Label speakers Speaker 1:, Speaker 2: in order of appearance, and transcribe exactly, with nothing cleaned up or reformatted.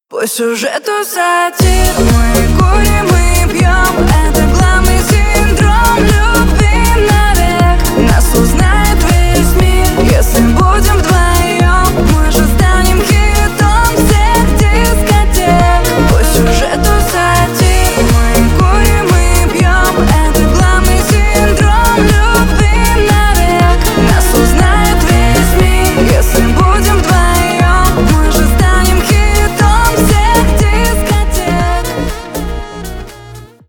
Speaker 1: По сюжету сатир мы курим и пьем, это главный сюжет.